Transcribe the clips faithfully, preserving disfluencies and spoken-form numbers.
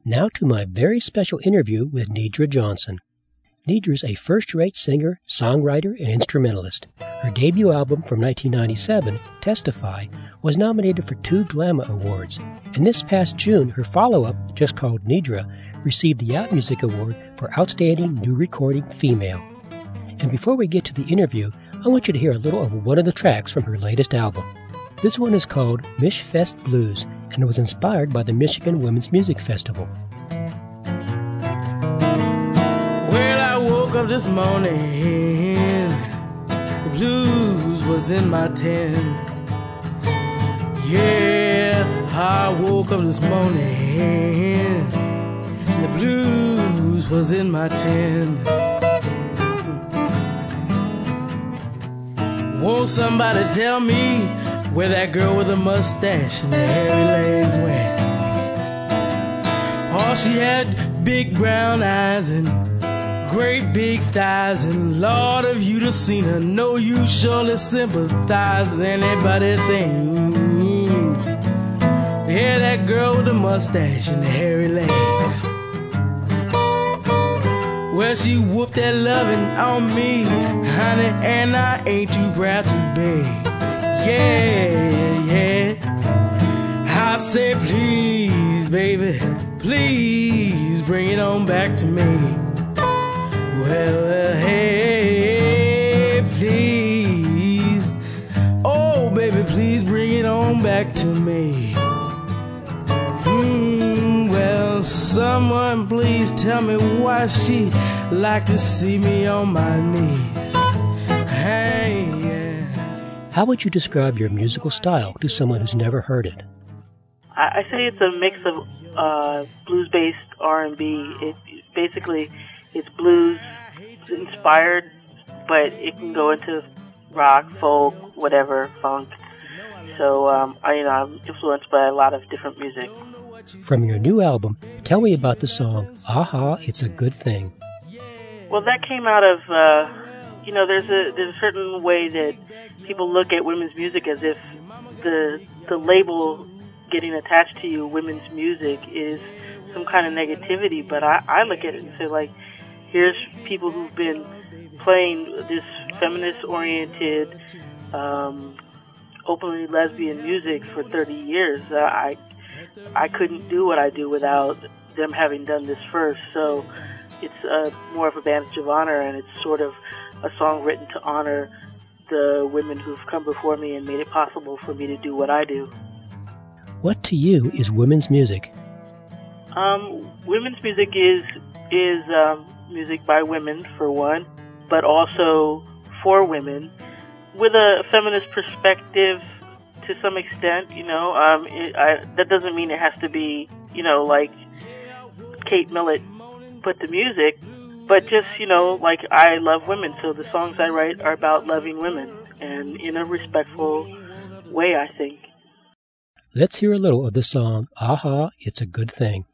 Now to my very special interview with Nedra Johnson. Nedra's a first-rate singer, songwriter, and instrumentalist. Her debut album from nineteen ninety-seven, Testify, was nominated for two GLAMA Awards, and this past June, her follow-up, just called Nedra, received the Out Music Award for Outstanding New Recording Female. And before we get to the interview, I want you to hear a little of one of the tracks from her latest album. This one is called Michfest Blues, and it was inspired by the Michigan Women's Music Festival. Well, I woke up this morning, the blues was in my tent. Yeah, I woke up this morning, the blues was in my tent. Won't somebody tell me where that girl with the mustache and the hairy legs went? Oh, she had big brown eyes and great big thighs, and Lord, if you'd have seen her, know you surely sympathize with anybody's thing. Yeah, that girl with the mustache and the hairy legs. Well, she whooped that lovin' on me, honey, and I ain't too proud to beg. Yeah, yeah. I say, please, baby, please bring it on back to me. Well, well, hey, please. Oh, baby, please bring it on back to me. Mm, well, someone please tell me why she like to see me on my knees. Hey, yeah. How would you describe your musical style to someone who's never heard it? I, I say it's a mix of uh, blues-based R and B. It basically it's blues inspired, but it can go into rock, folk, whatever, funk. So um, I, you know, I'm influenced by a lot of different music. From your new album, tell me about the song "Aha, It's a Good Thing." Well, that came out of, uh, you know, there's a there's a certain way that people look at women's music as if the the label getting attached to you, women's music, is some kind of negativity. But I, I look at it and say, like, here's people who've been playing this feminist-oriented, um, openly lesbian music for thirty years. Uh, I I couldn't do what I do without them having done this first. So it's uh, more of a badge of honor, and it's sort of a song written to honor the women who've come before me and made it possible for me to do what I do. What to you is women's music? Um, women's music is is um, music by women, for one, but also for women, with a feminist perspective to some extent. You know, um, it, I, that doesn't mean it has to be, you know, like Kate Millett put the music, but just, you know, like, I love women, so the songs I write are about loving women, and in a respectful way, I think. Let's hear a little of the song "Aha, It's a Good Thing."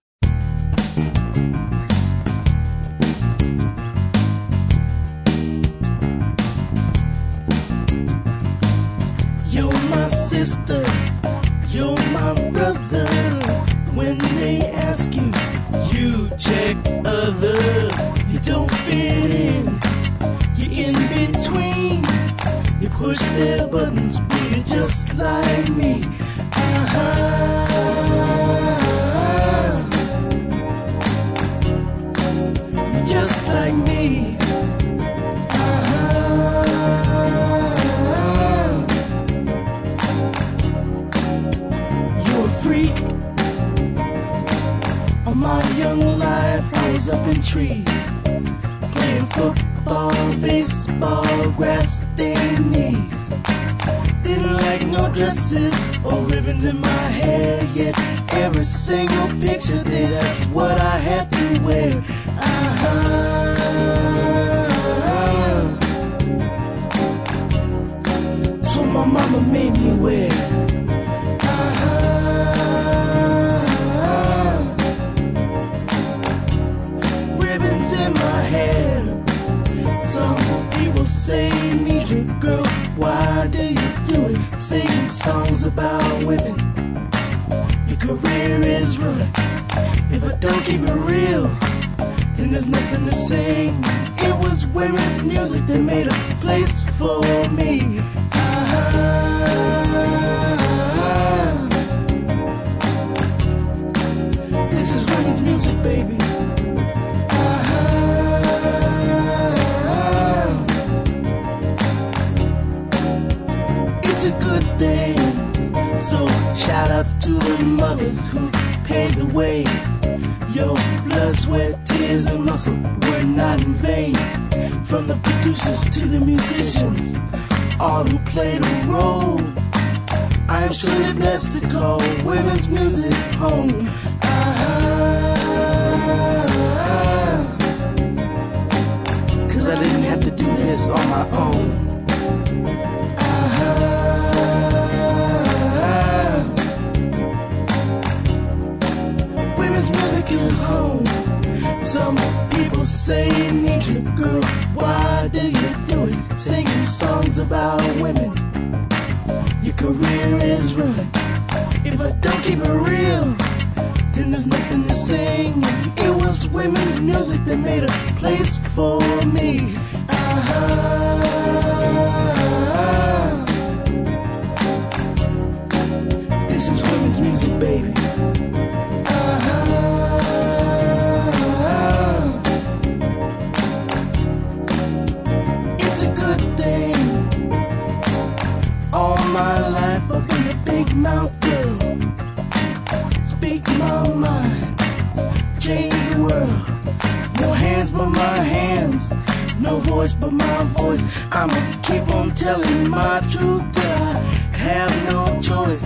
You're my sister, you're my brother. When they ask you, you check other. You don't fit in, you're in between. You push their buttons, but you're just like me. Uh-huh. You're just like me. All my young life I was up in trees, playing football, baseball, grass stained knees. Didn't like no dresses or ribbons in my hair, yet every single picture day, that's what I had to wear. Uh-huh. That's what my mama made me wear. Say, Nedra girl, why do you do it? Singing songs about women. Your career is ruined. If If I don't keep it real, then there's nothing to sing. It was women's music that made a place for me. Ah, this is women's music, baby. It's a good thing. So shout outs to the mothers who paved the way. Your blood, sweat, tears and muscle were not in vain. From the producers to the musicians, all who played a role, I am surely blessed to call women's music home. Ah, 'cause I didn't have to do this on my own. Music is home. Some people say, Nidra girl, why do you do it? Singing songs about women, your career is ruined. If I don't keep it real, then there's nothing to sing. It was women's music that made a place for me. Uh-huh. This is women's music, baby. Mouth girl, speak my mind, change the world. No hands but my hands, no voice but my voice. I'ma keep on telling my truth that I have no choice.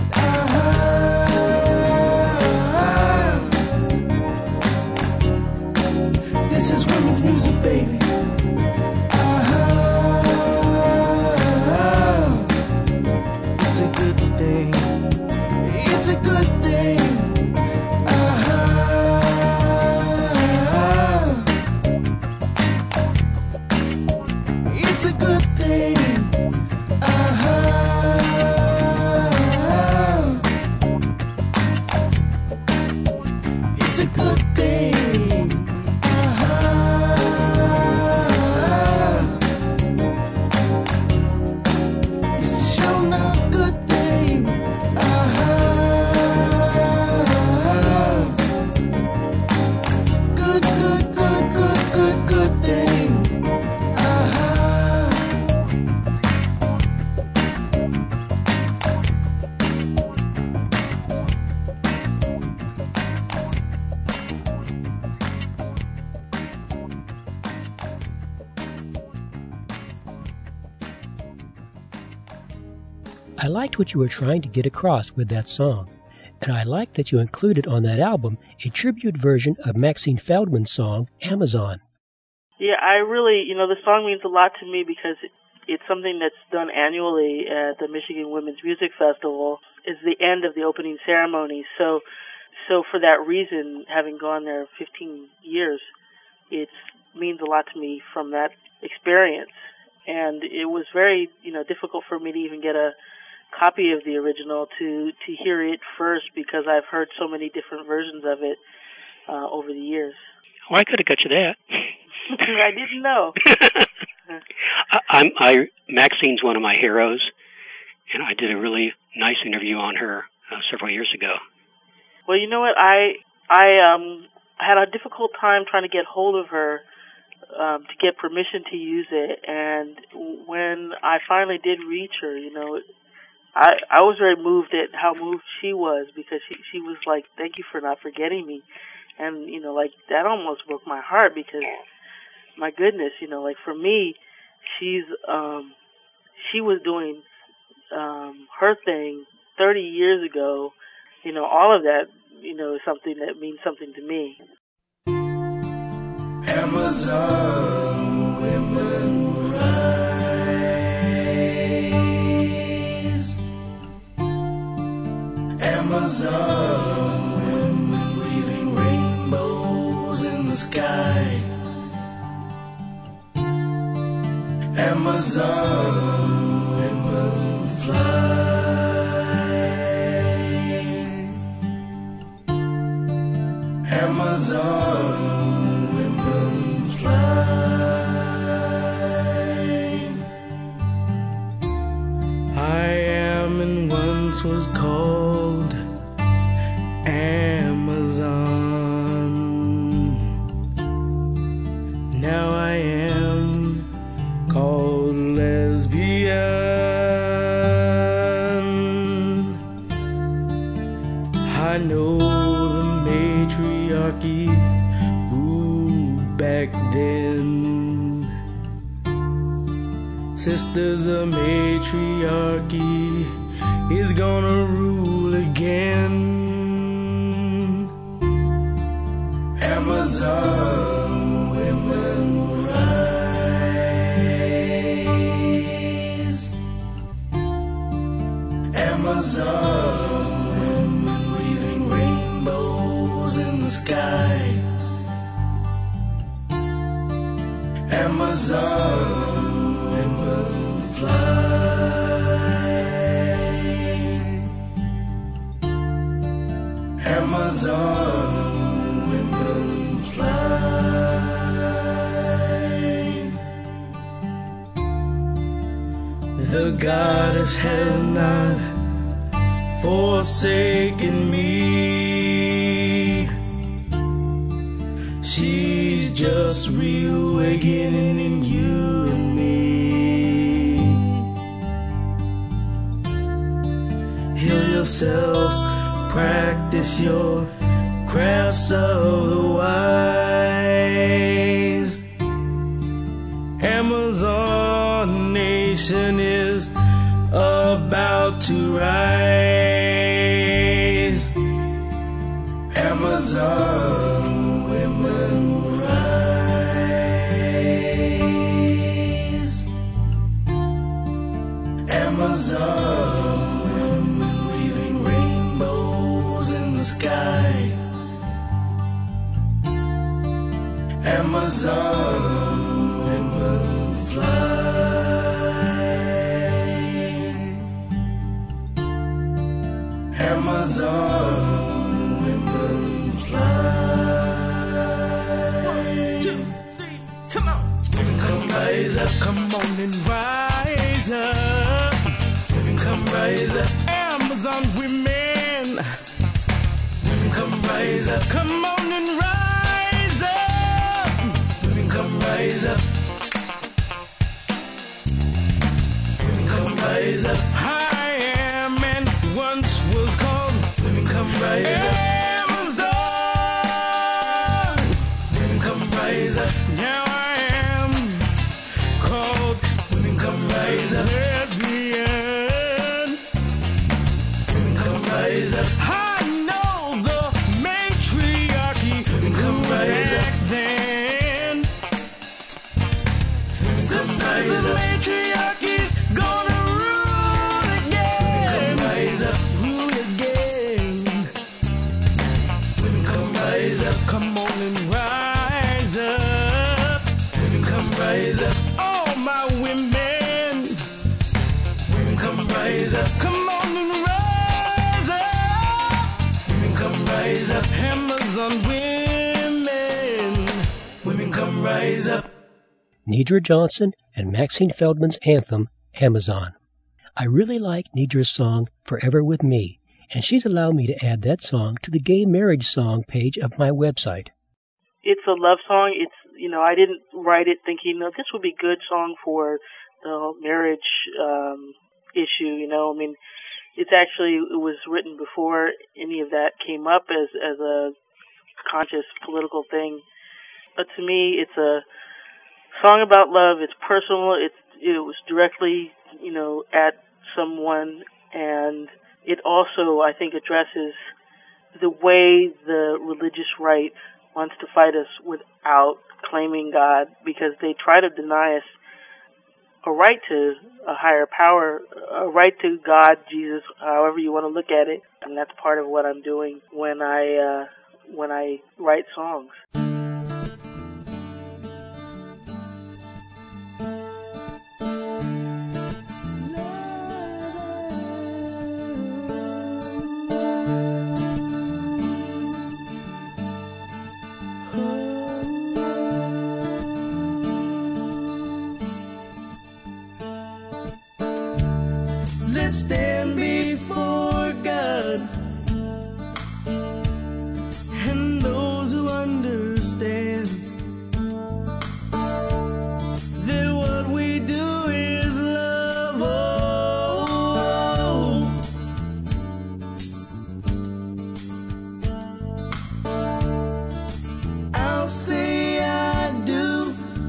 Ah, this is women's music, baby. Ah, it's a good thing. It's a good thing. Uh-huh. It's a good thing. Uh-huh. It's a good thing. Uh-huh. It's a show not good thing. I liked what you were trying to get across with that song, and I liked that you included on that album a tribute version of Maxine Feldman's song, Amazon. Yeah, I really, you know, the song means a lot to me because it's something that's done annually at the Michigan Women's Music Festival. It's the end of the opening ceremony, so so for that reason, having gone there fifteen years, it means a lot to me from that experience. And it was very, you know, difficult for me to even get a copy of the original to, to hear it first because I've heard so many different versions of it uh, over the years. Well, I could have got you that. I didn't know. I, I'm, I, Maxine's one of my heroes, and I did a really nice interview on her uh, several years ago. Well, you know what? I I um had a difficult time trying to get hold of her um, to get permission to use it, and when I finally did reach her, you know, I I was very moved at how moved she was because she she was like, "Thank you for not forgetting me," and you know, like that almost broke my heart because, my goodness, you know, like for me, she's um she was doing um her thing thirty years ago. You know, all of that, you know, is something that means something to me. Amazon women rise. Amazon women weaving rainbows in the sky. Amazon women fly. Amazon Amazon women fly. I am and once was called Amazon. Now I am called lesbian. I know the matriarchy ruled back then. Sisters, a matriarchy is gonna rule again. Amazon women rise. Amazon women weaving rainbows in the sky. Amazon women fly. Amazon women fly. The goddess has not forsaken me. She's just reawakening in you and me. Heal yourselves, practice your crafts of the wise. Amazon nation is about to rise. Amazon women rise. Amazon women weaving rainbows in the sky. Amazon women fly. Amazon women fly. One, two, three, come on. Women come rise up, come on and rise up. Women come rise up, Amazon women. Women come rise up, come on and rise up. Women come rise up. Women come rise up. I am and once was called. Women come rise up. Amazon. Women come rise up. Now I am called. Women come rise up. Lesbian. Women come rise up. I know the matriarchy. Women come rise up. Then sisters, the matriarchy's gonna rule again. Women come rise up. Rule again. Women come rise up. Come on and rise up. Women come rise up. All my women. Women come rise up. Come on and rise up. Women come rise up. Amazon women. Women come rise up. Nedra Johnson and Maxine Feldman's anthem, Amazon. I really like Nedra's song, Forever With Me, and she's allowed me to add that song to the gay marriage song page of my website. It's a love song. It's, you know, I didn't write it thinking, no, this would be a good song for the marriage um, issue, you know. I mean, it's actually, it was written before any of that came up as, as a conscious political thing. But to me, it's a song about love. It's personal. It's, it was directly, you know, at someone, and it also, I think, addresses the way the religious right wants to fight us without claiming God, because they try to deny us a right to a higher power, a right to God, Jesus, however you want to look at it. And that's part of what I'm doing when I uh, when I write songs. stand before God and those who understand that what we do is love. Oh, I'll say I do,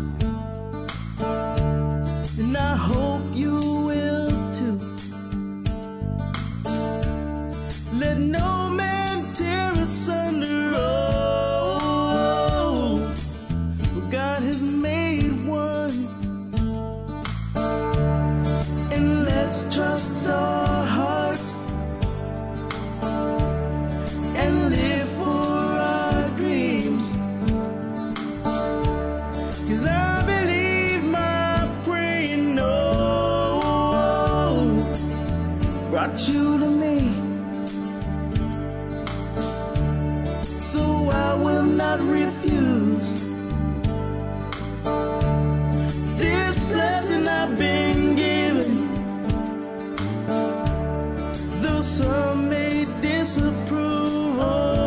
and I hope you will too. Let no man tear asunder. Oh, God has made one, and let's trust our hearts and live for our dreams. 'Cause I believe my praying no brought you to me, so I will not refuse this blessing I've been given. Though some may disapprove,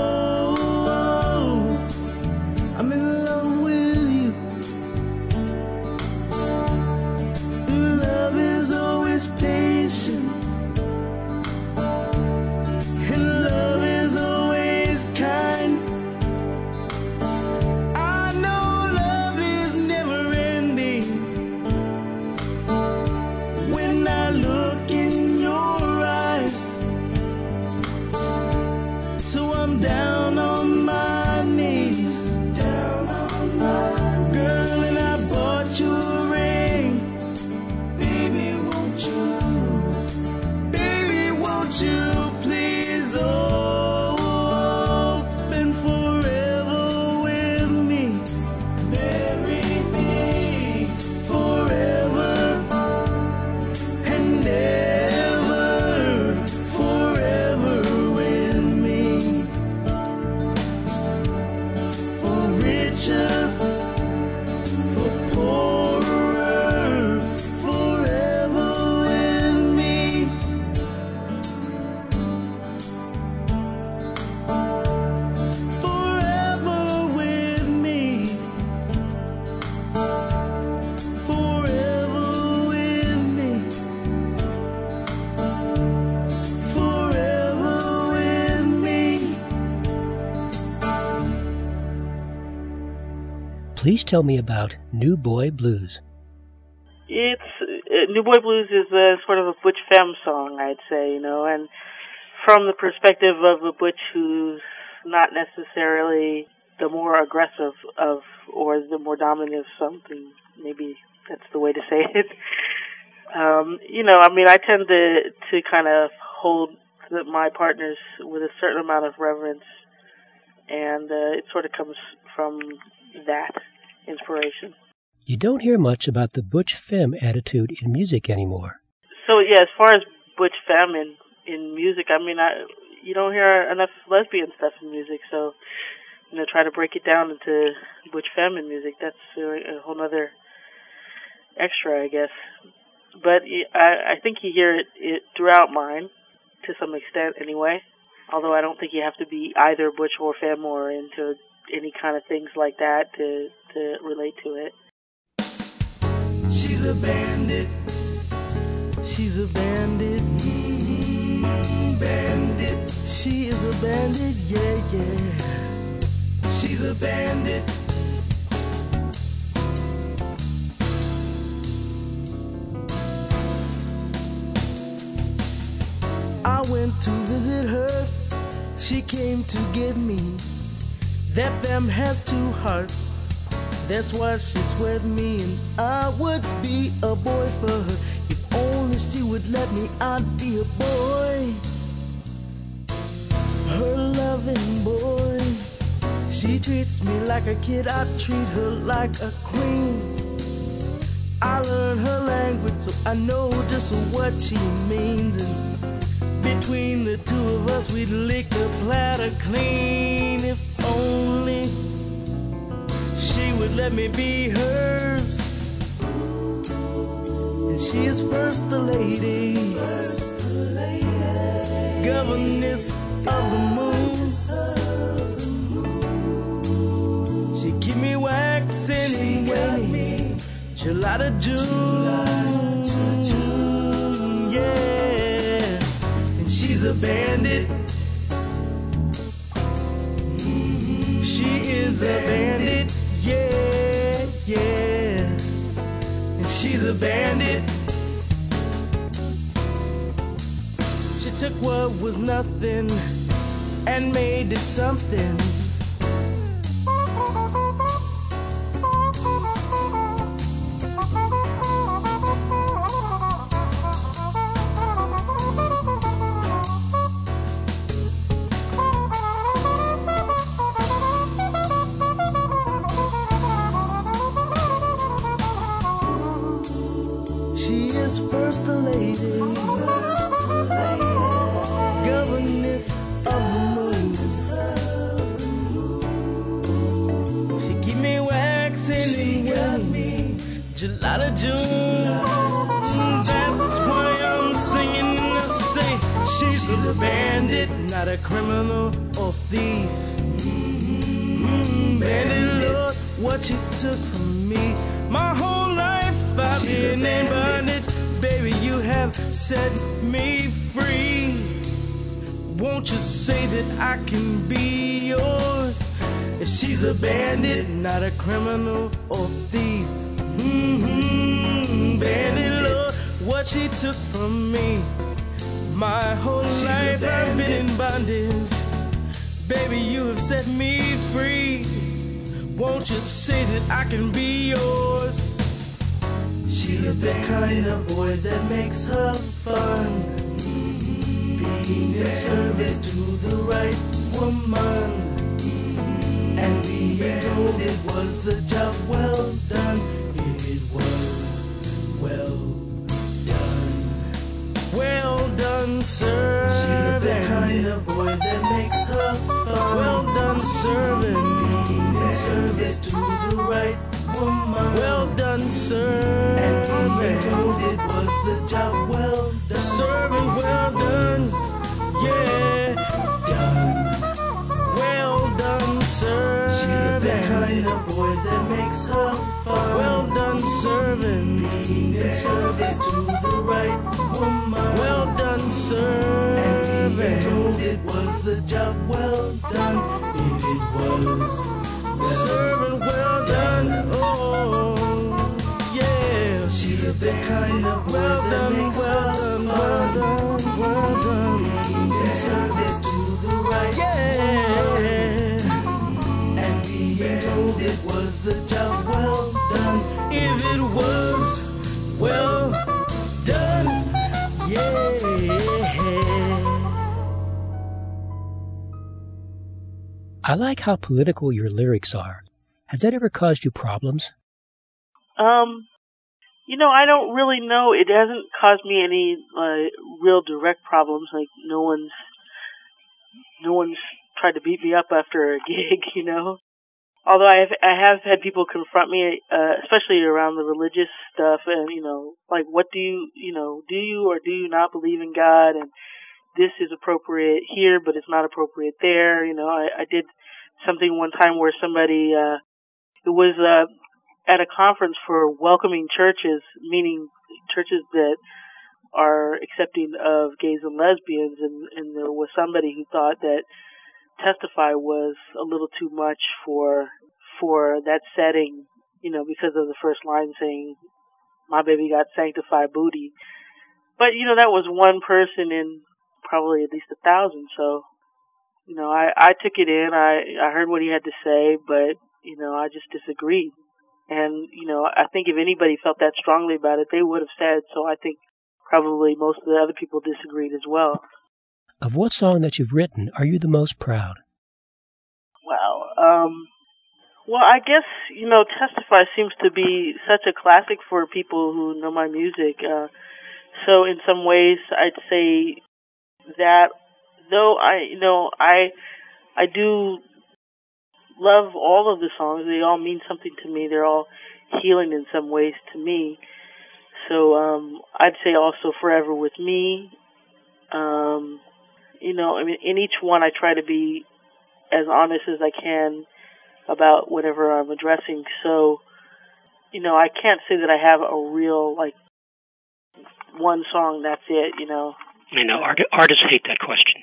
oh, I'm in love with you. Love is always patient, and love is always kind. I know love is never ending when I look in your eyes. So I'm down on my knees, down on my knees. Girl, and I bought you a ring. Baby, won't you, baby, won't you please, oh, spend forever with me. Marry me forever and ever, forever with me. For richer, for poorer, forever with me. Forever with me. Forever with me. Forever with me. Please tell me about New Boy Blues. It's uh, New Boy Blues is a sort of a butch femme song, I'd say, you know, and from the perspective of a butch who's not necessarily the more aggressive of or the more dominant of something. Maybe that's the way to say it. Um, you know, I mean, I tend to to kind of hold the, my partners with a certain amount of reverence, and uh, it sort of comes from that inspiration. You don't hear much about the butch femme attitude in music anymore. So yeah, as far as butch femme in, in music, I mean, I you don't hear enough lesbian stuff in music, so you know, try to break it down into butch femme in music. That's a, a whole other extra, I guess. But I, I think you hear it, it throughout mine, to some extent anyway. Although I don't think you have to be either butch or femme or into any kind of things like that to to relate to it. She's a bandit. She's a bandit. Mm-hmm. Bandit. She is a bandit. Yeah, yeah. She's a bandit. I went to visit her. She came to get me. That femme has two hearts. That's why she sweat me, and I would be a boy for her. If only she would let me, I'd be a boy. Her loving boy. She treats me like a kid, I treat her like a queen. I learned her language, so I know just what she means. And between the two of us, we'd lick the platter clean. If only she would let me be hers. And she is first the lady. governess of the moon. She keep me waxing and waiting, July to June, yeah. And she's a bandit. She is a bandit, yeah, yeah. And she's a bandit. She took what was nothing and made it something. She is first lady, governess of the moon. She keep me waxing and waiting, July to June. That's why I'm singing and I say she's a bandit, not a criminal or thief. Mm, bandit, Lord, what you took from me, my whole life I've been in bondage. Baby, you have set me free. Won't you say that I can be yours? She's a bandit, not a criminal or thief. Mm-hmm. Bandit, Lord, what she took from me, my whole She's life I've been in bondage. Baby, you have set me free. Won't you say that I can be yours? She's the kind of boy that makes her fun, being in service to the right woman, and being told it was a job well done. It was well done. Well done, sir. She's the kind of boy that makes her fun. Well done, serving, being in service to the right woman. Well done, sir. And being told it was a job well done. Serving well done, yeah, done. Well done, sir. She's the kind of boy that makes her fun. Well done, serving, being in service to the right woman. Well done, sir. And being told it was a job well done. It was well serving well done. Oh, yeah. She's the kind of well done, well done, well done, well done. In service to the right, yeah. And being told it was a job well done. If it was well done, yeah. I like how political your lyrics are. Has that ever caused you problems? Um, you know, I don't really know. It hasn't caused me any uh, real direct problems. Like no one's, no one's tried to beat me up after a gig. You know, although I have, I have had people confront me, uh, especially around the religious stuff, and you know, like, what do you, you know, do you or do you not believe in God? And this is appropriate here, but it's not appropriate there. You know, I, I did something one time where somebody, uh, it was, uh, at a conference for welcoming churches, meaning churches that are accepting of gays and lesbians, and, and there was somebody who thought that Testify was a little too much for, for that setting, you know, because of the first line saying, my baby got sanctified booty. But, you know, that was one person in probably at least a thousand, so, you know, I, I took it in, I, I heard what he had to say, but, you know, I just disagreed. And, you know, I think if anybody felt that strongly about it, they would have said, so I think probably most of the other people disagreed as well. Of what song that you've written are you the most proud? Wow. Um, well, I guess, you know, Testify seems to be such a classic for people who know my music. Uh, so in some ways, I'd say that, though I, you know, I, I do love all of the songs. They all mean something to me. They're all healing in some ways to me. So um, I'd say also Forever With Me Um, you know, I mean, in each one I try to be as honest as I can about whatever I'm addressing. So, you know, I can't say that I have a real, like, one song, that's it, you know. I know, art- artists hate that question.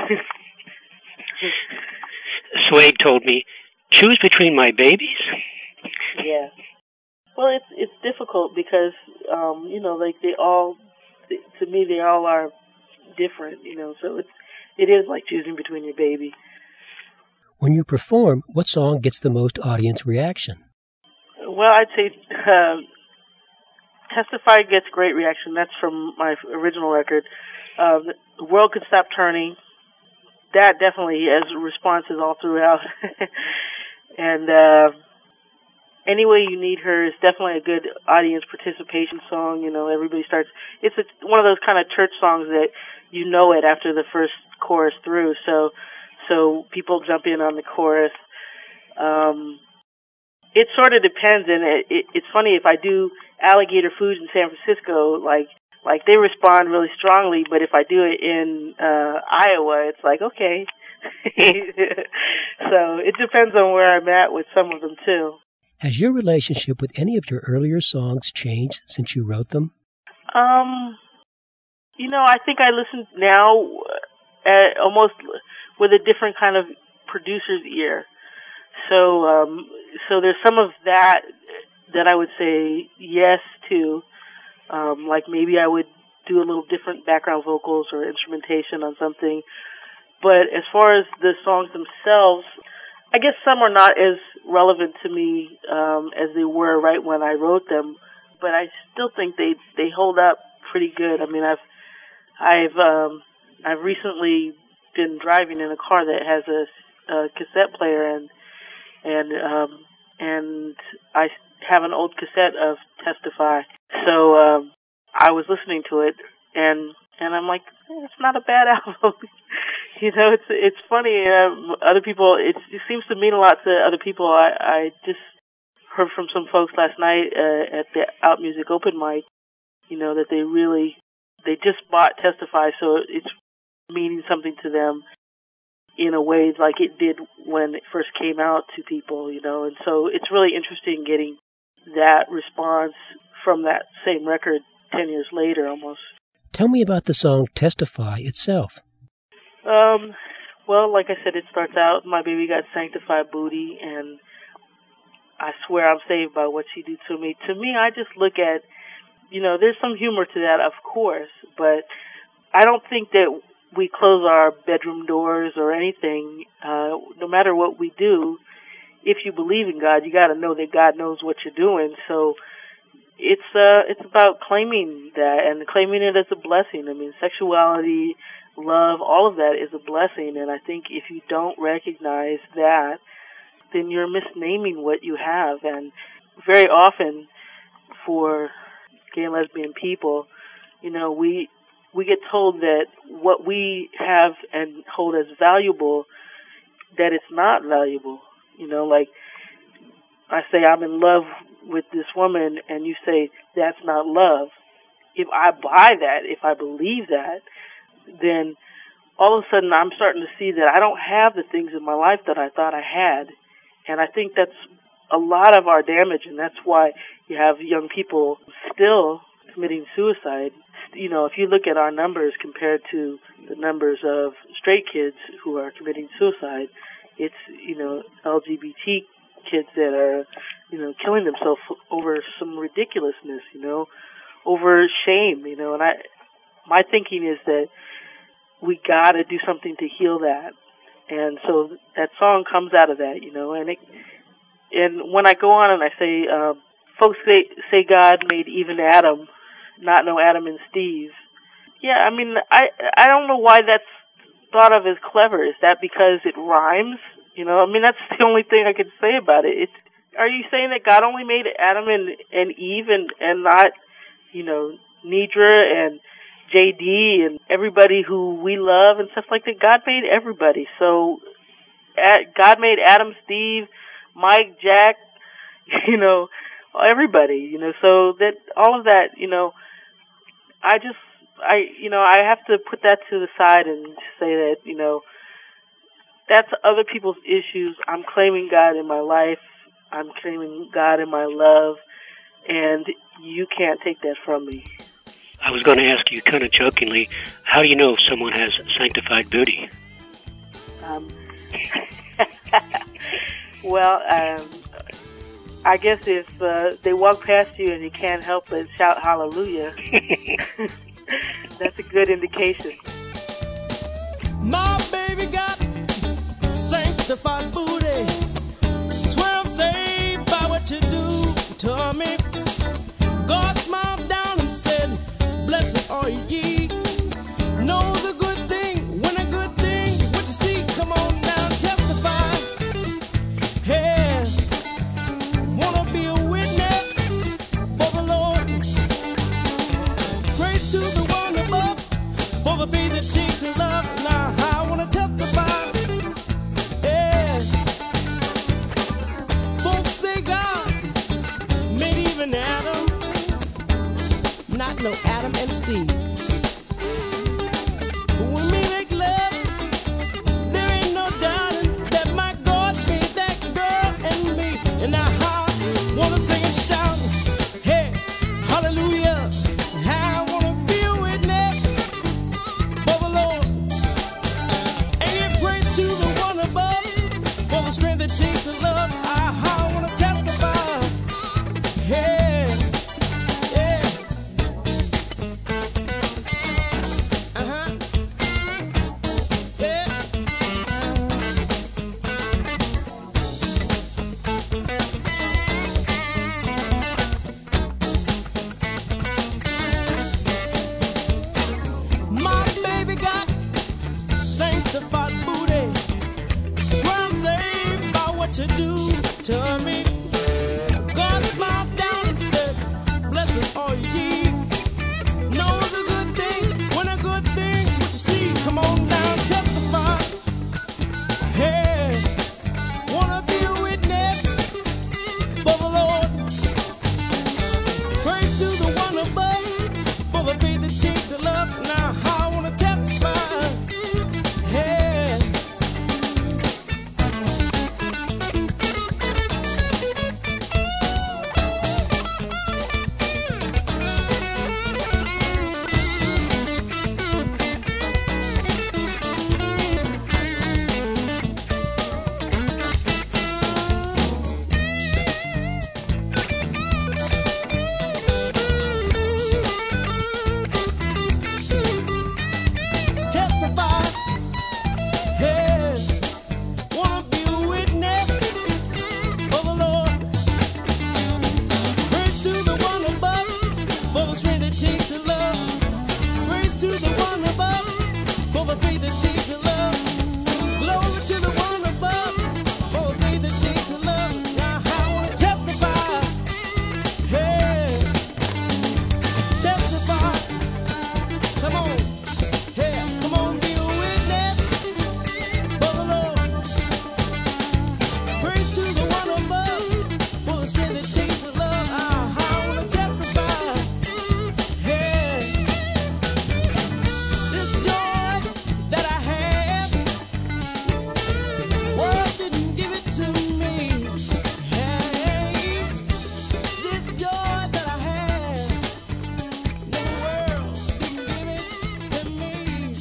Suede told me, choose between my babies. Yeah. Well, it's it's difficult because, um, you know, like they all, to me, they all are different, you know, so it's, it is like choosing between your baby. When you perform, what song gets the most audience reaction? Well, I'd say uh, Testify gets great reaction. That's from my original record. Uh, The World Could Stop Turning. That definitely has responses all throughout. And uh, Any Way You Need Her is definitely a good audience participation song. You know, everybody starts. It's a, one of those kind of church songs that you know it after the first chorus through. So, so people jump in on the chorus. Um, it sort of depends, and it, it, it's funny if I do Alligator Food in San Francisco, like like they respond really strongly. But if I do it in uh, Iowa, it's like okay. So it depends on where I'm at with some of them too. Has your relationship with any of your earlier songs changed since you wrote them? Um, you know, I think I listen now uh, almost with a different kind of producer's ear. So, um, so there's some of that that I would say yes to. Um, like maybe I would do a little different background vocals or instrumentation on something. But as far as the songs themselves, I guess some are not as relevant to me um, as they were right when I wrote them. But I still think they they hold up pretty good. I mean, I've I've um, I've recently been driving in a car that has a, a cassette player, and and um, and I have an old cassette of Testify. So um, I was listening to it, and and I'm like, eh, it's not a bad album. You know, it's it's funny. Um, other people, it, it seems to mean a lot to other people. I, I just heard from some folks last night uh, at the Out Music Open Mic, you know, that they really, they just bought Testify, so it's meaning something to them in a way like it did when it first came out to people, you know. And so it's really interesting getting that response from that same record ten years later almost. Tell me about the song Testify itself. Um, well, like I said, it starts out, my baby got sanctified booty, and I swear I'm saved by what she do to me. To me, I just look at, you know, there's some humor to that, of course, but I don't think that we close our bedroom doors or anything. Uh, no matter what we do, if you believe in God, you got to know that God knows what you're doing. So it's uh, it's about claiming that and claiming it as a blessing. I mean, sexuality, love, all of that is a blessing. And I think if you don't recognize that, then you're misnaming what you have. And very often for gay and lesbian people, you know, we we get told that what we have and hold as valuable, that it's not valuable. You know, like I say I'm in love with this woman and you say that's not love. If I buy that, if I believe that, then all of a sudden I'm starting to see that I don't have the things in my life that I thought I had. And I think that's a lot of our damage, and that's why you have young people still committing suicide. You know, if you look at our numbers compared to the numbers of straight kids who are committing suicide, it's, you know, L G B T kids that are, you know, killing themselves over some ridiculousness, you know, over shame, you know. And I, my thinking is that we got to do something to heal that. And so that song comes out of that, you know. And it, and when I go on and I say, uh, folks say, say God made even Adam, not no Adam and Steve. Yeah, I mean, I I don't know why that's thought of as clever. Is that because it rhymes? You know, I mean, that's the only thing I could say about it. It's, are you saying that God only made Adam and, and Eve and, and not, you know, Nidra and J D and everybody who we love and stuff like that? God made everybody. So at, God made Adam, Steve, Mike, Jack, you know, everybody, you know, so that all of that, you know, I just I, you know, I have to put that to the side and say that, you know, that's other people's issues. I'm claiming God in my life. I'm claiming God in my love, and you can't take that from me. I was going to ask you kind of jokingly, how do you know if someone has sanctified booty? Um, well, um, I guess if uh, they walk past you and you can't help but shout hallelujah, that's a good indication. My baby got sanctified booty. Swear I'm saved by what you do to me. God smiled down and said, blessed are ye. Know the good thing, when a good thing, what you see, come on down, testify. Hey, wanna be a witness for the Lord. Praise to the one above for the faith that takes to love. Now I wanna testify. Yeah, folks say God made even Adam, not no Adam and Steve. But when we make love, there ain't no doubting that my God made that girl and me. And now I wanna sing and shout, hey, hallelujah. I wanna be a witness for the Lord. And give praise to the one above for the strength it takes to love. I, I wanna testify, hey, yeah. Uh-huh. Yeah. My baby got sanctified booty. Swear I'm saved by what you do to me. God smiled down and said, blessed are ye. Know the good thing, when a good thing, what you see, come on down, testify. Hey, wanna be a witness for the Lord. Praise to the one above for the faith that takes to love. Now I wanna testify. Hey, testify. Hey, wanna be a witness for the Lord. Praise to the one above for the strength it takes to love. Praise to the one above for the faith it takes to love. Glory to the one above for the faith it takes to love. Now I wanna testify. Hey, testify. Come on. Hey, come on, be a witness for the Lord. Praise to the one above for the strength it takes to love. I, I wanna testify. Hey, this joy that I have, world didn't give it to me. Hey, this joy that I have, the world didn't give it to me.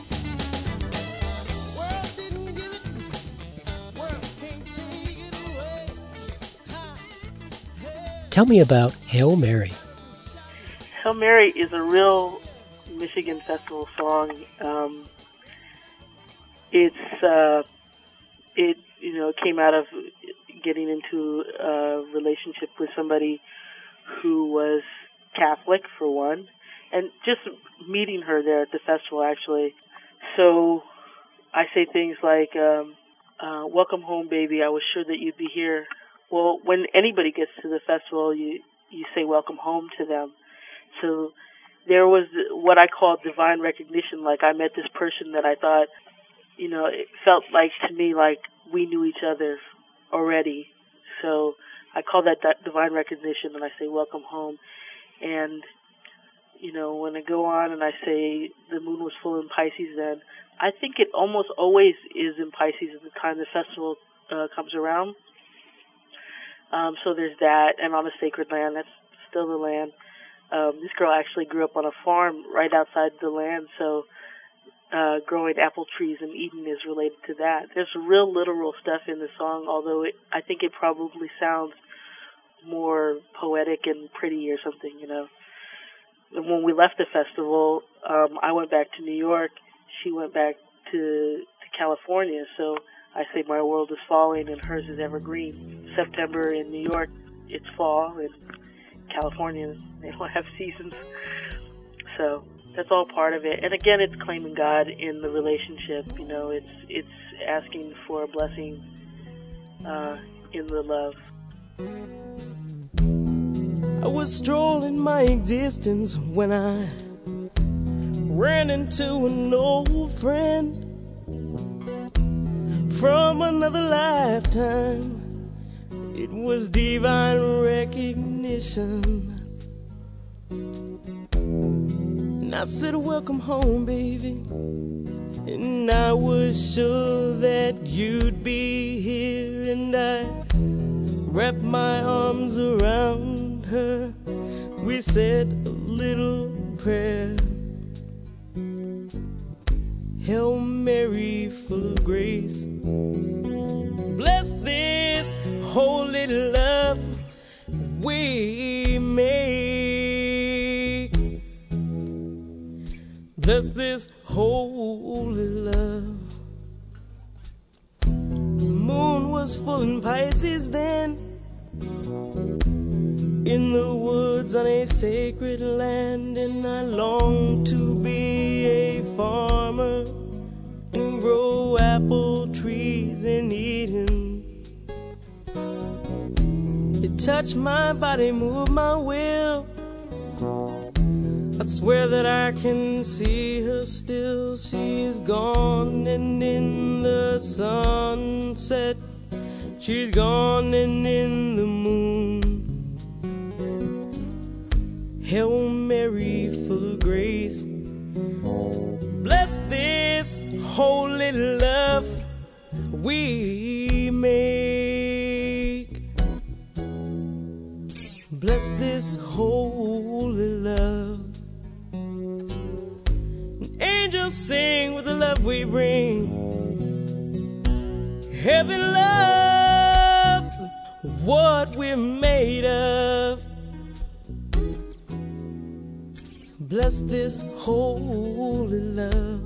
World didn't give it, world can't take it away. Ha, hey. Tell me about Hail Mary. Hail Mary is a real Michigan Festival song. Um, it's, uh, it, you know, came out of getting into a relationship with somebody who was Catholic, for one, and just meeting her there at the festival, actually. So I say things like, um, uh, welcome home, baby. I was sure that you'd be here. Well, when anybody gets to the festival, you, you say welcome home to them. So there was what I call divine recognition. Like, I met this person that I thought, you know, it felt like to me like we knew each other already. So I call that, that divine recognition, and I say welcome home. And you know, when I go on and I say the moon was full in Pisces then, I think it almost always is in Pisces at the time the festival uh, comes around. Um, so there's that, and on a sacred land, that's still the land. Um, this girl actually grew up on a farm right outside the land, so uh, growing apple trees in Eden is related to that. There's real literal stuff in the song, although it, I think it probably sounds more poetic and pretty or something, you know. And when we left the festival, um, I went back to New York. She went back to, to California, so I say my world is falling and hers is evergreen. September in New York, it's fall. In California, they don't have seasons. So that's all part of it. And again, it's claiming God in the relationship. You know, it's it's asking for a blessing uh, in the love. I was strolling my existence when I ran into an old friend from another lifetime. It was divine recognition. And I said, welcome home, baby. And I was sure that you'd be here. And I wrapped my arms around her. We said a little prayer. Hail Mary, full of grace. Bless this holy love we make. Bless this holy love. The moon was full in Pisces then, in the woods on a sacred land, and I longed to be a farmer and grow apple trees in Eden. It touched my body, moved my will. I swear that I can see her still. She is gone, and in the sunset she's gone, and in the moon. Hail Mary, full of grace. Bless this holy love we make. Bless this holy love. And angels sing with the love we bring. Heaven loves what we're made of. Bless this holy love.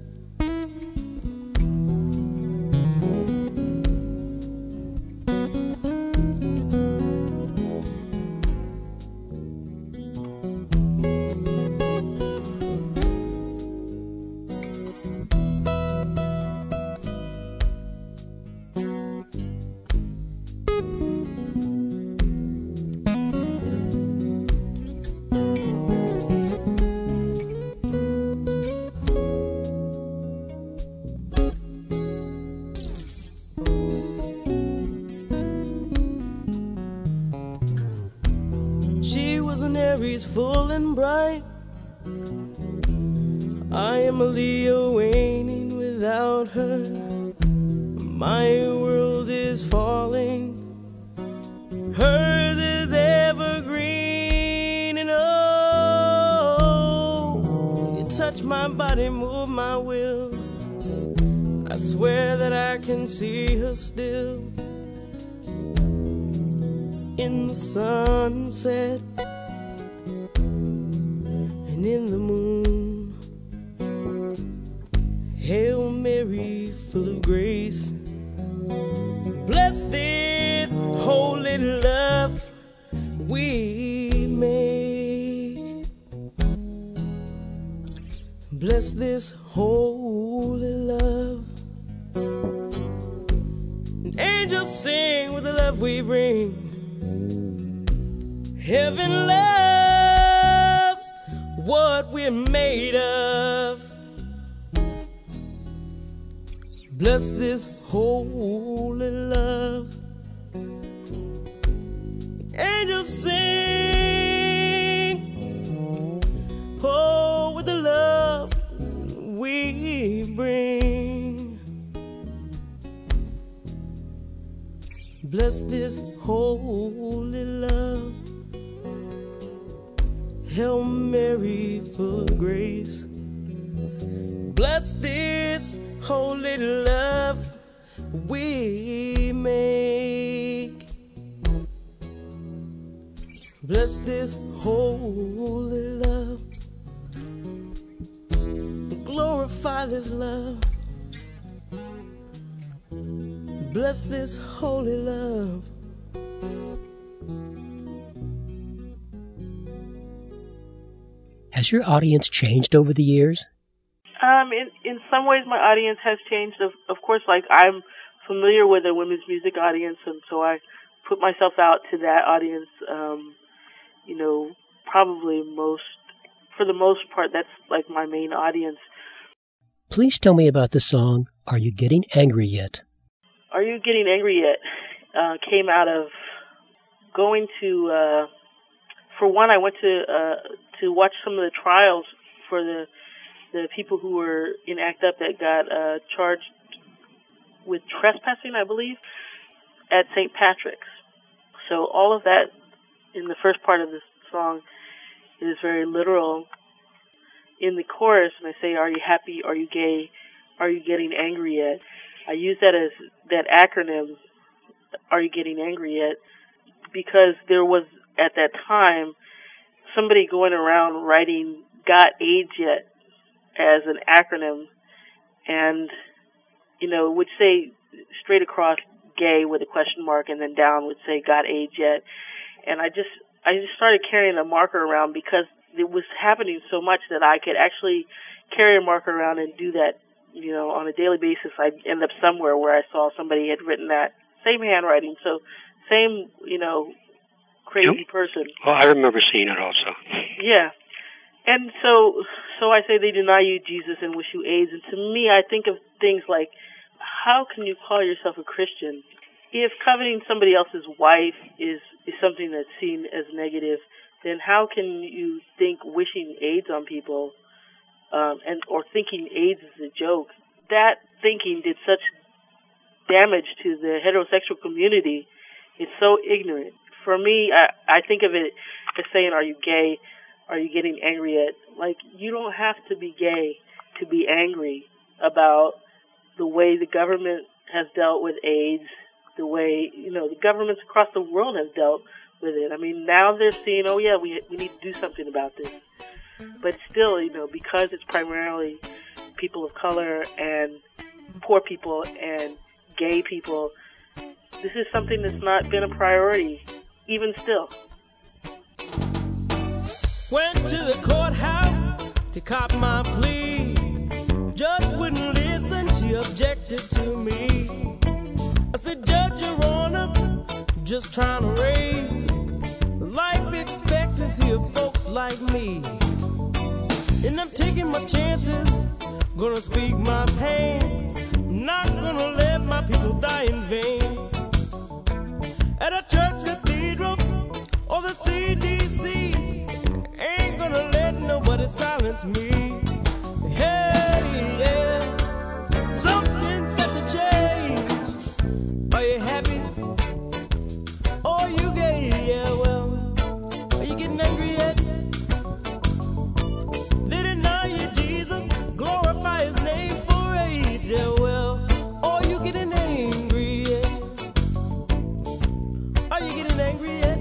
Full and bright. I am a Leo waning without her. My world is falling. Hers is evergreen. And oh, you touch my body, move my will. I swear that I can see her still in the sunset. And in the moon. Hail Mary, full of grace. Bless this holy love we make. Bless this holy love. And angels sing with the love we bring. Heaven loves what we're made of. Bless this holy love. Angels sing Bless this holy love. Hail Mary, full of grace. Bless this holy love we make. Bless this holy love. Glorify this love. Bless this holy love. Has your audience changed over the years? Um, in in some ways, my audience has changed. Of of course, like I'm familiar with a women's music audience, and so I put myself out to that audience. Um, you know, probably most, for the most part, that's like my main audience. Please tell me about the song, Are You Getting Angry Yet? Are You Getting Angry Yet? Uh, came out of going to, uh, for one, I went to uh, to watch some of the trials for the the people who were in ACT UP that got uh, charged with trespassing, I believe, at Saint Patrick's. So all of that in the first part of this song is very literal. In the chorus, when I say, are you happy, are you gay, are you getting angry yet? I use that as that acronym, are you getting angry yet? Because there was, at that time, somebody going around writing, got AIDS yet, as an acronym, and, you know, would say straight across gay with a question mark, and then down would say got AIDS yet. And I just, I just started carrying a marker around because it was happening so much that I could actually carry a marker around and do that, you know, on a daily basis. I'd end up somewhere where I saw somebody had written that same handwriting, so same, you know, crazy yep. person. Well, I remember seeing it also. Yeah. And so, so I say they deny you Jesus and wish you AIDS. And to me, I think of things like, how can you call yourself a Christian if coveting somebody else's wife is, is something that's seen as negative? Then how can you think wishing AIDS on people, um, and or thinking AIDS is a joke? That thinking did such damage to the heterosexual community. It's so ignorant. For me, I, I think of it as saying, are you gay? Are you getting angry at? Like, you don't have to be gay to be angry about the way the government has dealt with AIDS, the way, you know, the governments across the world have dealt with it. I mean, now they're seeing, oh yeah, we we need to do something about this. But still, you know, because it's primarily people of color and poor people and gay people, this is something that's not been a priority, even still. Went to the courthouse to cop my plea. Judge wouldn't listen, she objected to me. I said, Judge, Your Honor, just trying to raise the life expectancy of folks like me. And I'm taking my chances, gonna speak my pain, not gonna let my people die in vain. At a church cathedral or the C D C, ain't gonna let nobody silence me. Hey, yeah, something's got to change. Are you happy? Are you gay? Yeah, well, are you getting angry yet? They deny you Jesus, glorify His name for AIDS. Yeah, well, are you getting angry yet? Are you getting angry yet?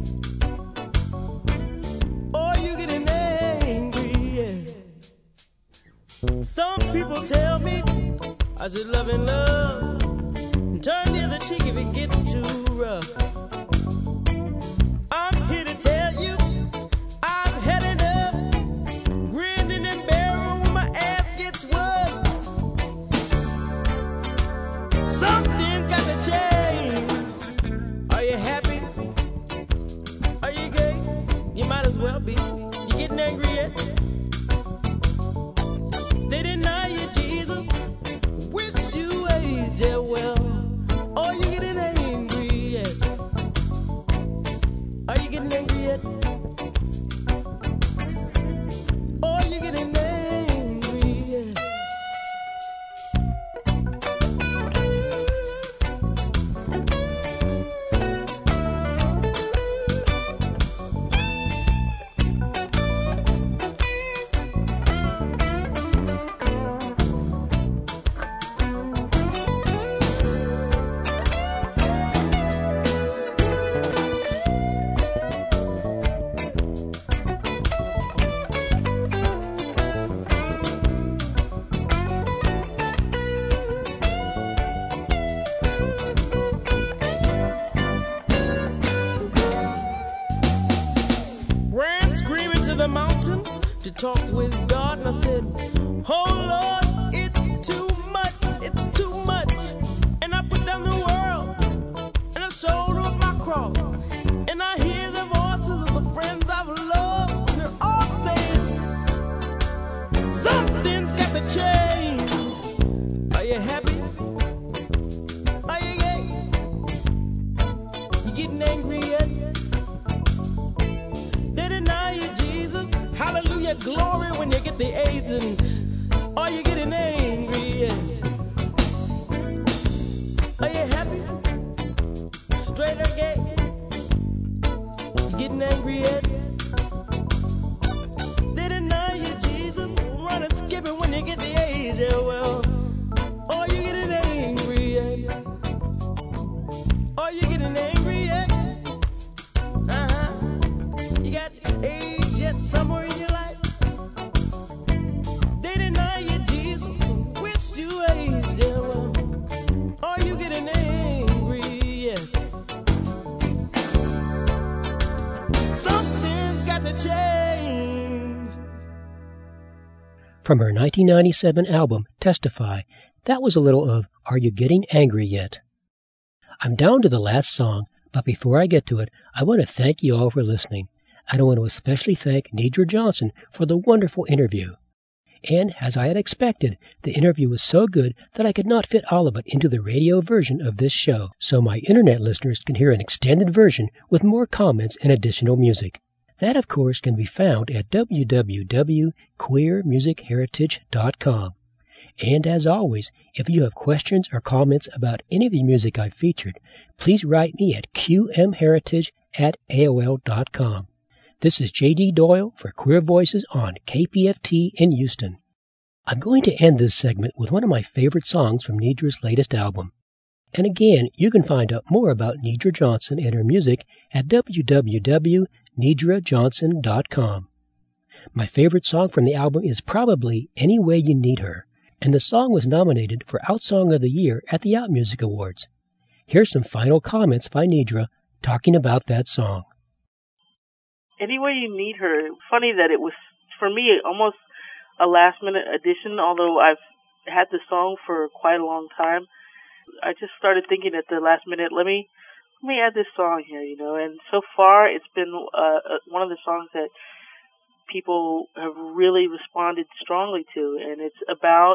Some people tell me I should love and love and turn the other cheek if it gets too rough. I'm here to tell you I've had enough grinning and bearing when my ass gets rough. Something's got to change. Are you happy? Are you gay? You might as well be. You getting angry yet? They deny you Jesus, wish you AIDS, yeah, well, are you getting angry yet? Are you getting angry yet? Are you getting angry yet? talked with God and I said, oh Lord, it's too much, it's too much. And I put down the world and I shoulder up my cross. And I hear the voices of the friends I've lost. And they're all saying, something's got to change. Are you happy? Are you gay? You getting angry yet? They deny you Jesus. Hallelujah, glory when you get the AIDS. And are you getting angry yet? Are you happy? Straight or gay? You getting angry yet? They deny you Jesus. Running, skipping when you get the AIDS. Yeah, well, are you getting angry yet? Are you getting angry yet? Uh-huh. You got AIDS yet somewhere in your life? They deny you Jesus and wish you AIDS. Yeah, well, are you getting angry yet? Something's got to change. From her nineteen ninety-seven album, Testify, that was a little of Are You Getting Angry Yet? I'm down to the last song, but before I get to it, I want to thank you all for listening. I want to especially thank Nedra Johnson for the wonderful interview. And, as I had expected, the interview was so good that I could not fit all of it into the radio version of this show, so my internet listeners can hear an extended version with more comments and additional music. That, of course, can be found at w w w dot queer music heritage dot com. And as always, if you have questions or comments about any of the music I've featured, please write me at q m heritage at a o l dot com. This is J D Doyle for Queer Voices on K P F T in Houston. I'm going to end this segment with one of my favorite songs from Nedra's latest album. And again, you can find out more about Nedra Johnson and her music at w w w dot nedra johnson dot com. My favorite song from the album is probably Any Way You Need Her, and the song was nominated for Outsong of the Year at the Out Music Awards. Here's some final comments by Nedra talking about that song. Any Way You Need Her. Funny that it was, for me, almost a last-minute addition, although I've had the song for quite a long time. I just started thinking at the last minute, let me let me add this song here, you know. And so far, it's been uh, one of the songs that people have really responded strongly to, and it's about,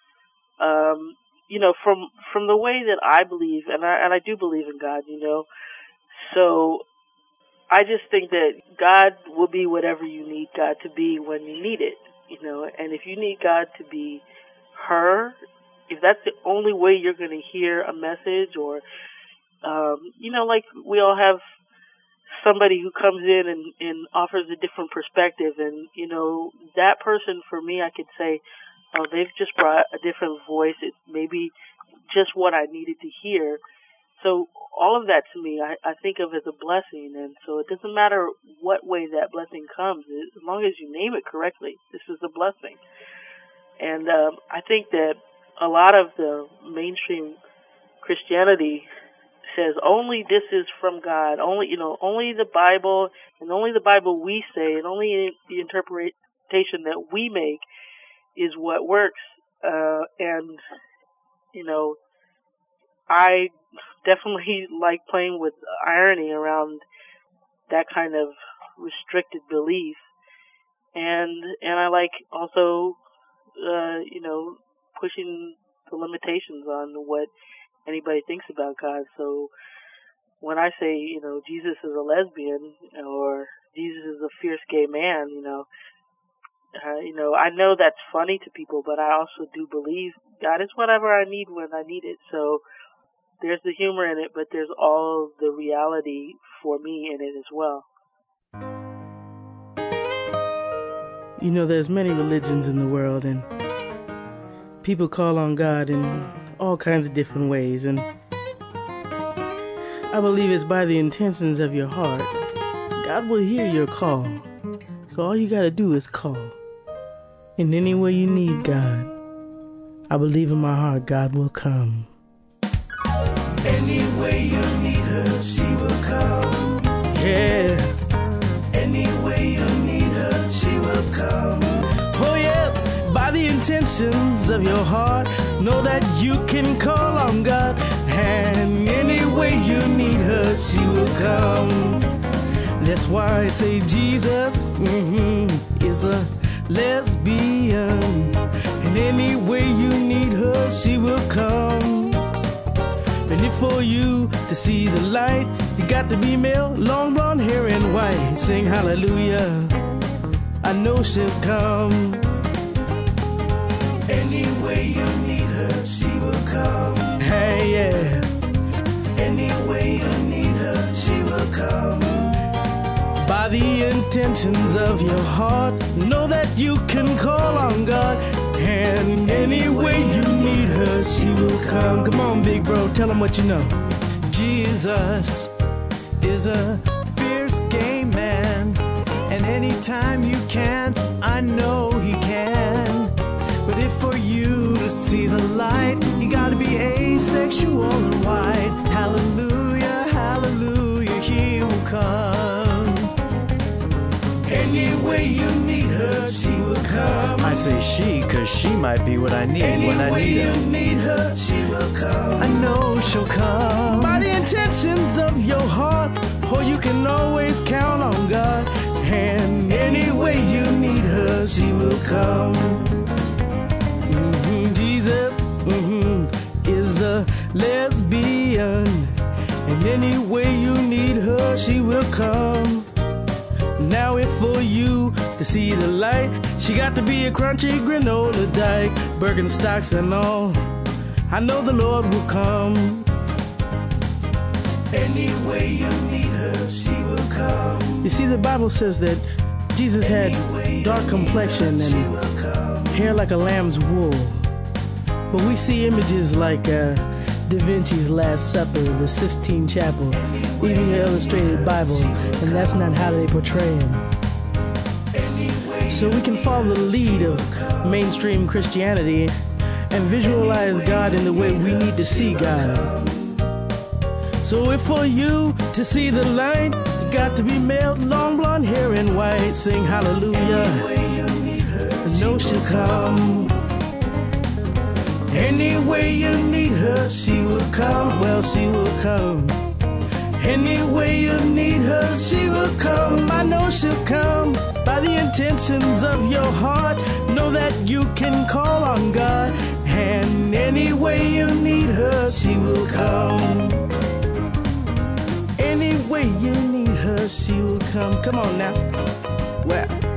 um, you know, from from the way that I believe, and I and I do believe in God, you know. So I just think that God will be whatever you need God to be when you need it, you know. And if you need God to be her, if that's the only way you're going to hear a message, or, um, you know, like we all have somebody who comes in and, and offers a different perspective, and, you know, that person, for me, I could say, oh, they've just brought a different voice. It's maybe just what I needed to hear. So all of that, to me, I, I think of as a blessing, and so it doesn't matter what way that blessing comes. As long as you name it correctly, this is a blessing. And um, I think that a lot of the mainstream Christianity says only this is from God, only, you know, only the Bible, and only the Bible we say, and only the interpretation that we make is what works. Uh, and, you know, I definitely like playing with irony around that kind of restricted belief. And, and I like also, uh, you know, pushing the limitations on what anybody thinks about God. So when I say, you know, Jesus is a lesbian, or Jesus is a fierce gay man, you know, uh, you know, I know that's funny to people, but I also do believe God is whatever I need when I need it. So there's the humor in it, but there's all the reality for me in it as well. You know, there's many religions in the world, and people call on God in all kinds of different ways, and I believe it's by the intentions of your heart. God will hear your call. So all you gotta do is call. In any way you need God, I believe in my heart God will come. Any way you need her, she will come. Yeah. Any way you need her, she will come. intentions of your heart, know that you can call on God. And any way you need her, she will come. That's why I say Jesus mm-hmm, is a lesbian. And any way you need her, she will come. And if for you to see the light, you got to be male, long blonde hair and white. Sing hallelujah, I know she'll come. Any way you need her, she will come. Hey, yeah. Any way you need her, she will come. By the intentions of your heart, know that you can call on God. And any way you need her, she will come. Come on, big bro, tell them what you know. Jesus is a fierce gay man, and anytime you can, I know he can. But if for you to see the light, you gotta be asexual and white. Hallelujah, hallelujah, he will come. Any way you need her, she will come. I say she, cause she might be what I need Any when I need her. Any way you need her, she will come. I know she'll come. By the intentions of your heart, or you can always count on God. And any way you need her, she will come. Mm-hmm, Jesus mm-hmm, is a lesbian. And any way you need her, she will come. Now if for you to see the light, she got to be a crunchy granola dyke, Birkenstocks and all, I know the Lord will come. Any way you need her, she will come. You see, the Bible says that Jesus had dark complexion and hair like a lamb's wool. But we see images like uh, Da Vinci's Last Supper, the Sistine Chapel, even the Illustrated Bible, and that's not how they portray him. So we can follow the lead of mainstream Christianity and visualize God in the way we need to see God. So if for you to see the light, you got to be male, long blonde hair and white. Sing hallelujah, I know she'll come. Any way you need her, she will come. Well, she will come. Any way you need her, she will come. I know she'll come. By the intentions of your heart, know that you can call on God. And any way you need her, she will come. Any way you need her, she will come. Come on now. Well.